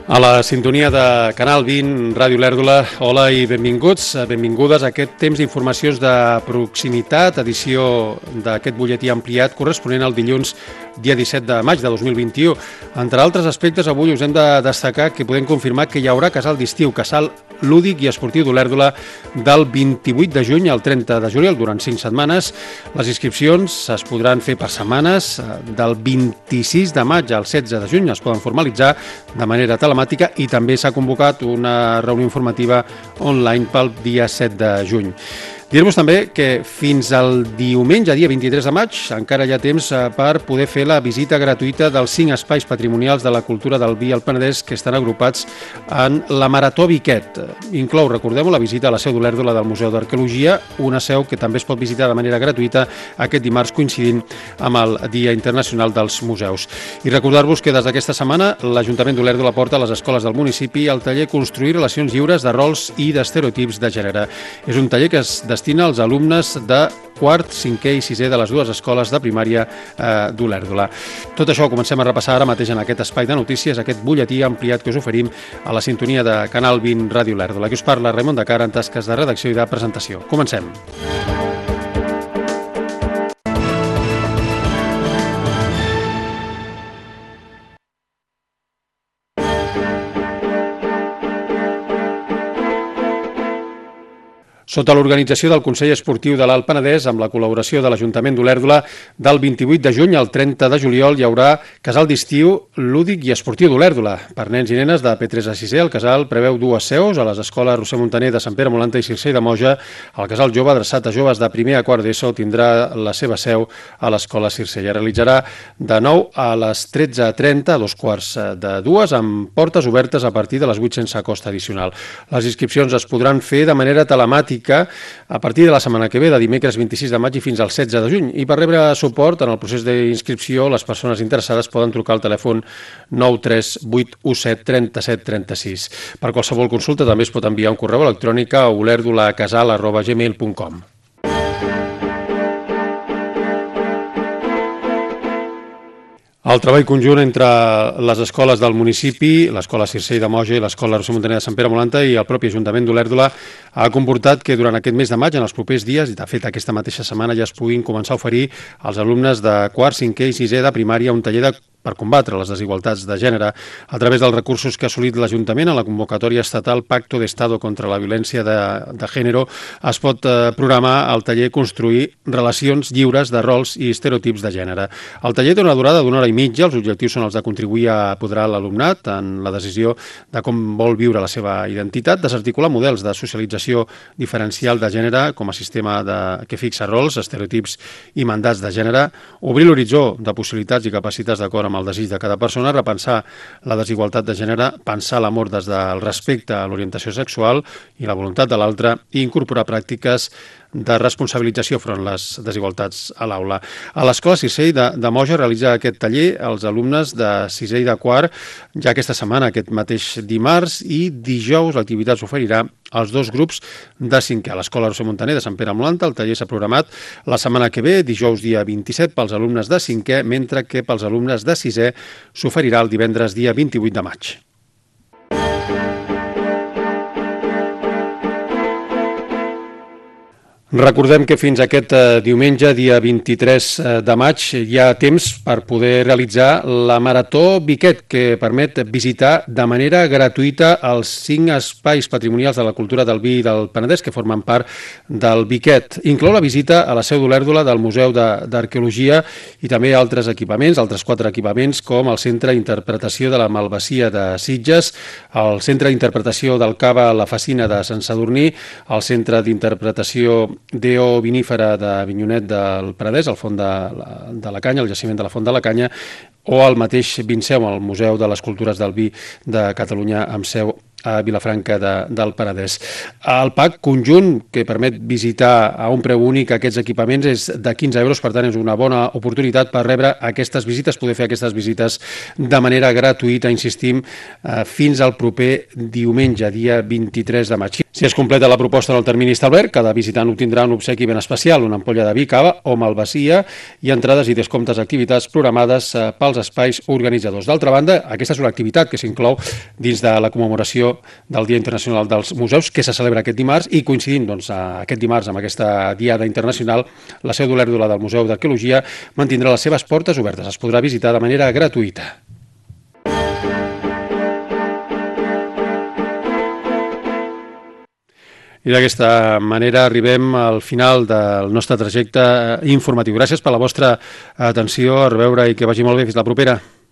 A la sintonia de Canal 20, Ràdio Lèrdula, hola i benvinguts, benvingudes a aquest temps d'informacions de proximitat, edició d'aquest butlletí ampliat corresponent al dilluns dia 17 de maig de 2021. Entre altres aspectes, avui us hem de destacar que podem confirmar que hi haurà casal d'estiu, casal lúdic i esportiu d'Olèrdola del 28 de juny al 30 de juliol, durant 5 setmanes. Les inscripcions es podran fer per setmanes, del 26 de maig al 16 de juny es poden formalitzar de manera telemàtica i també s'ha convocat una reunió informativa online pel dia 7 de juny. Dir-vos també que fins al diumenge, dia 23 de maig, encara hi ha temps per poder fer la visita gratuïta dels 5 espais patrimonials de la cultura del vi al Penedès que estan agrupats en la Marató Viquet. Inclou, recordem-ho, la visita a la seu d'Olèrdola del Museu d'Arqueologia, una seu que també es pot visitar de manera gratuïta aquest dimarts coincidint amb el Dia Internacional dels Museus. I recordar-vos que des d'aquesta setmana l'Ajuntament d'Olèrdola porta a les escoles del municipi el taller Construir relacions lliures de rols i d'estereotips de gènere. És un taller que es destina als alumnes de quart, cinquè i sisè de les dues escoles de primària d'Olèrdola. Tot això ho comencem a repassar ara mateix en aquest espai de notícies, aquest butlletí ampliat que us oferim a la sintonia de Canal 20 Ràdio Olèrdola. Aquí us parla Raimon de Cara en tasques de redacció i de presentació. Comencem. Sota l'organització del Consell Esportiu de l'Alt Penedès, amb la col·laboració de l'Ajuntament d'Olèrdola, del 28 de juny al 30 de juliol hi haurà casal d'estiu lúdic i esportiu d'Olèrdola. Per nens i nenes de P3 a 6è, el casal preveu 2 seus a les escoles Roser Montaner de Sant Pere Molanta i Circell de Moja. El casal jove, adreçat a joves de primer a quart d'ESO, tindrà la seva seu a l'escola Circell. Realitzarà de 9 a les 13:30, a 13:45, amb portes obertes a partir de les 8 sense cost addicional. Les inscripcions es podran fer de manera telemàtica a partir de la setmana que ve, de dimecres 26 de maig i fins al 16 de juny. I per rebre suport en el procés d'inscripció, les persones interessades poden trucar al telèfon 93817 37 36. Per qualsevol consulta també es pot enviar un correu electrònic a olerdolacasal@gmail.com. El treball conjunt entre les escoles del municipi, l'escola Circell de Moja i l'escola Roser Montaner de Sant Pere Molanta i el propi Ajuntament d'Olèrdola ha comportat que durant aquest mes de maig, en els propers dies, i de fet aquesta mateixa setmana ja es puguin començar a oferir als alumnes de quart, cinquè i sisè de primària un taller per combatre les desigualtats de gènere a través dels recursos que ha assolit l'Ajuntament en la convocatòria estatal Pacto de Estado contra la Violència de Género. Es pot programar el taller Construir relacions lliures de rols i estereotips de gènere. El taller té una durada d'una hora i mitja. Els objectius són els de contribuir a apoderar l'alumnat en la decisió de com vol viure la seva identitat, desarticular models de socialització diferencial de gènere com a sistema que fixa rols, estereotips i mandats de gènere, obrir l'horitzó de possibilitats i capacitats d'acord amb el desig de cada persona, repensar la desigualtat de gènere, pensar l'amor des del respecte a l'orientació sexual i la voluntat de l'altre i incorporar pràctiques de responsabilització front a les desigualtats a l'aula. A l'escola Circell de Moja realitza aquest taller als alumnes de sisè i de quart ja aquesta setmana, aquest mateix dimarts, i dijous l'activitat s'oferirà als 2 grups de 5è. A l'escola Roser Montaner de Sant Pere Molanta el taller s'ha programat la setmana que ve, dijous dia 27, pels alumnes de 5è, mentre que pels alumnes de 6è s'oferirà el divendres dia 28 de maig. Recordem que fins aquest diumenge, dia 23 de maig, hi ha temps per poder realitzar la Marató Viquet, que permet visitar de manera gratuïta els 5 espais patrimonials de la cultura del vi del Penedès que formen part del Viquet. Inclou la visita a la seu d'Olèrdola del Museu d'Arqueologia i també altres equipaments, altres 4 equipaments, com el Centre d'Interpretació de la Malvasia de Sitges, el Centre d'Interpretació del Cava a la Facina de Sant Sadurní, el Centre d'Interpretació d'EO vinífera d'Avinyonet del Penedès, al Font de la Canya, el jaciment de la Font de la Canya, o el mateix Vinseu, el Museu de les Cultures del Vi de Catalunya, amb seu a Vilafranca del Penedès. El pack conjunt que permet visitar a un preu únic aquests equipaments és de 15 euros, per tant és una bona oportunitat per rebre aquestes visites, poder fer aquestes visites de manera gratuïta, insistim, fins al proper diumenge, dia 23 de maig. Si es completa la proposta en el termini establert, cada visitant obtindrà un obsequi ben especial, una ampolla de vi, cava o malvasia i entrades i descomptes d'activitats programades pels espais organitzadors. D'altra banda, aquesta és una activitat que s'inclou dins de la commemoració del Dia Internacional dels Museus, que se celebra aquest dimarts, i coincidint aquest dimarts amb aquesta Diada Internacional, la seu d'Olèrdola del Museu d'Arqueologia mantindrà les seves portes obertes. Es podrà visitar de manera gratuïta. I d'aquesta manera arribem al final del nostre trajecte informatiu. Gràcies per la vostra atenció, a reveure i que vagi molt bé. Fins la propera.